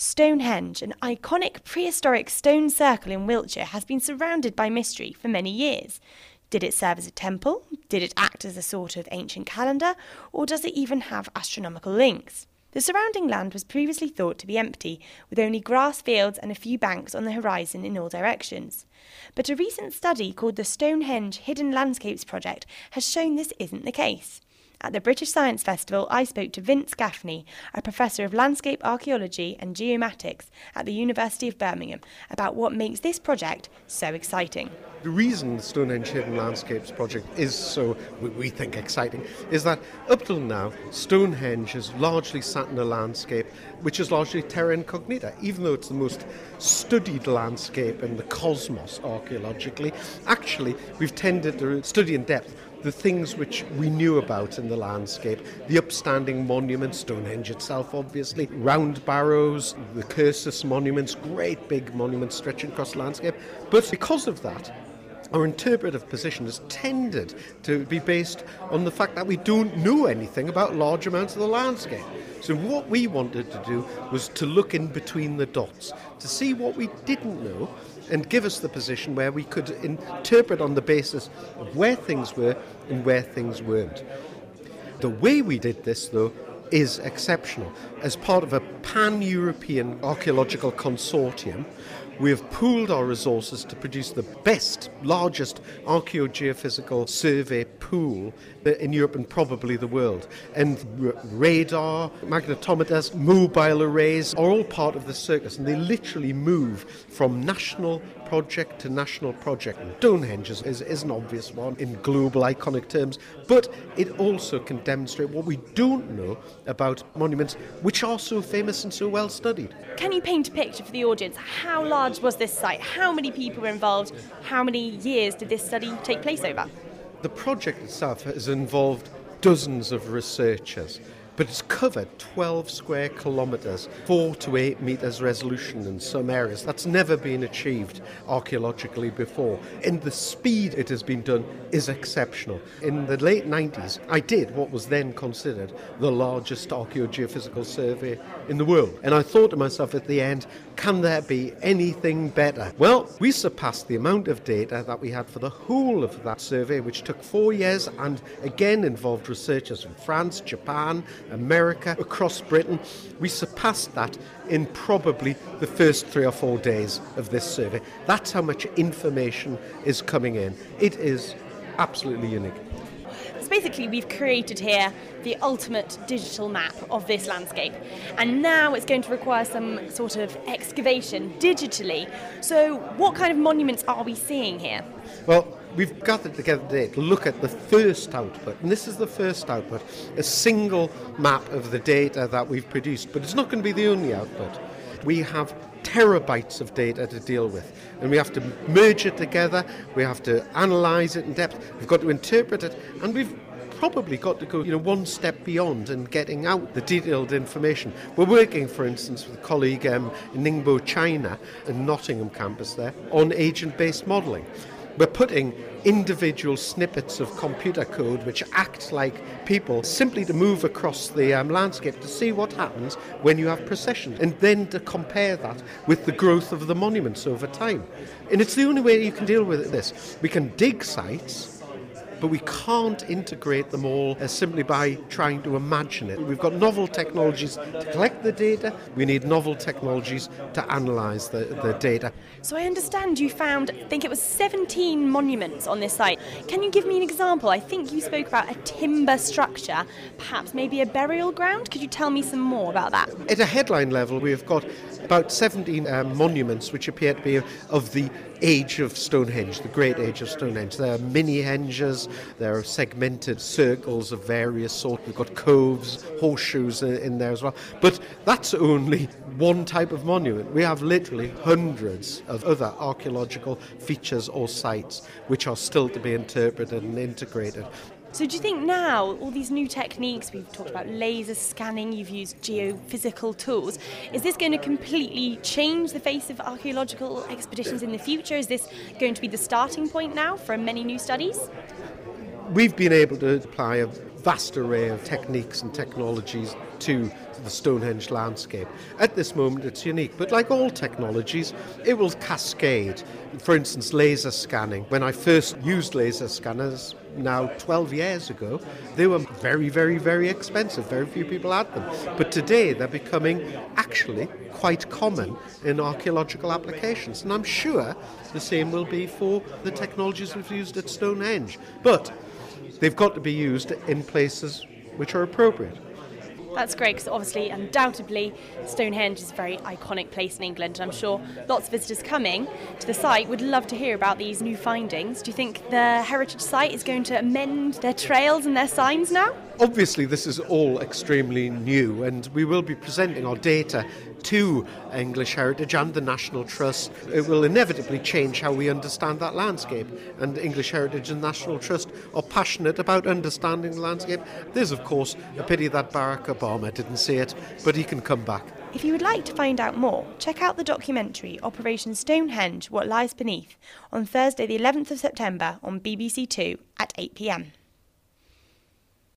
Stonehenge, an iconic prehistoric stone circle in Wiltshire, has been surrounded by mystery for many years. Did it serve as a temple? Did it act as a sort of ancient calendar? Or does it even have astronomical links? The surrounding land was previously thought to be empty, with only grass fields and a few banks on the horizon in all directions. But a recent study called the Stonehenge Hidden Landscapes Project has shown this isn't the case. At the British Science Festival, I spoke to Vince Gaffney, a professor of landscape archaeology and geomatics at the University of Birmingham, about what makes this project so exciting. The reason the Stonehenge Hidden Landscapes project is so, we think, exciting is that up till now, Stonehenge has largely sat in a landscape which is largely terra incognita, even though it's the most studied landscape in the cosmos archaeologically. Actually, we've tended to study in depth the things which we knew about in the landscape, the upstanding monuments, Stonehenge itself obviously, round barrows, the Cursus monuments, great big monuments stretching across the landscape. But because of that, our interpretive position has tended to be based on the fact that we don't know anything about large amounts of the landscape. So what we wanted to do was to look in between the dots, to see what we didn't know and give us the position where we could interpret on the basis of where things were and where things weren't. The way we did this, though, is exceptional. As part of a pan-European archaeological consortium, we have pooled our resources to produce the best, largest archaeogeophysical survey pool in Europe and probably the world. And radar, magnetometers, mobile arrays are all part of the circus, and they literally move from national project to national project. Stonehenge is an obvious one in global iconic terms, but it also can demonstrate what we don't know about monuments which are so famous and so well studied. Can you paint a picture for the audience? How large was this site? How many people were involved? How many years did this study take place over? The project itself has involved dozens of researchers, but it's covered 12 square kilometres, 4 to 8 metres resolution in some areas. That's never been achieved archaeologically before. And the speed it has been done is exceptional. In the late 90s, I did what was then considered the largest archaeogeophysical survey in the world. And I thought to myself at the end, can there be anything better? Well, we surpassed the amount of data that we had for the whole of that survey, which took 4 years and again involved researchers from France, Japan, America, across Britain. We surpassed that in probably the first 3 or 4 days of this survey. That's how much information is coming in. It is absolutely unique. So basically we've created here the ultimate digital map of this landscape, and now it's going to require some sort of excavation digitally. So what kind of monuments are we seeing here? Well, we've gathered together today to look at the first output, and this is the first output, a single map of the data that we've produced, but it's not going to be the only output. We have terabytes of data to deal with, and we have to merge it together, we have to analyse it in depth, we've got to interpret it, and we've probably got to go one step beyond in getting out the detailed information. We're working, for instance, with a colleague in Ningbo, China, in Nottingham campus there, on agent-based modelling. We're putting individual snippets of computer code which act like people simply to move across the landscape to see what happens when you have procession, and then to compare that with the growth of the monuments over time. And it's the only way you can deal with this. We can dig sites, but we can't integrate them all simply by trying to imagine it. We've got novel technologies to collect the data. We need novel technologies to analyse the data. So I understand you found, I think it was 17 monuments on this site. Can you give me an example? I think you spoke about a timber structure, perhaps maybe a burial ground. Could you tell me some more about that? At a headline level, we've got about 17 monuments which appear to be of the age of Stonehenge, the great age of Stonehenge. There are mini-henges, there are segmented circles of various sorts. We've got coves, horseshoes in there as well. But that's only one type of monument. We have literally hundreds of other archaeological features or sites which are still to be interpreted and integrated. So do you think now, all these new techniques, we've talked about laser scanning, you've used geophysical tools, is this going to completely change the face of archaeological expeditions in the future? Is this going to be the starting point now for many new studies? We've been able to apply a vast array of techniques and technologies to the Stonehenge landscape. At this moment it's unique, but like all technologies, it will cascade. For instance, laser scanning. When I first used laser scanners, now 12 years ago, they were very, very, very expensive. Very few people had them. But today they're becoming actually quite common in archaeological applications. And I'm sure the same will be for the technologies we've used at Stonehenge. But they've got to be used in places which are appropriate. That's great, because obviously, undoubtedly, Stonehenge is a very iconic place in England. I'm sure lots of visitors coming to the site would love to hear about these new findings. Do you think the heritage site is going to amend their trails and their signs now? Obviously, this is all extremely new, and we will be presenting our data to English Heritage and the National Trust. It will inevitably change how we understand that landscape, and English Heritage and National Trust are passionate about understanding the landscape. There's, of course, a pity that Barack Obama didn't see it, but he can come back. If you would like to find out more, check out the documentary Operation Stonehenge: What Lies Beneath on Thursday the 11th of September on BBC Two at 8 p.m.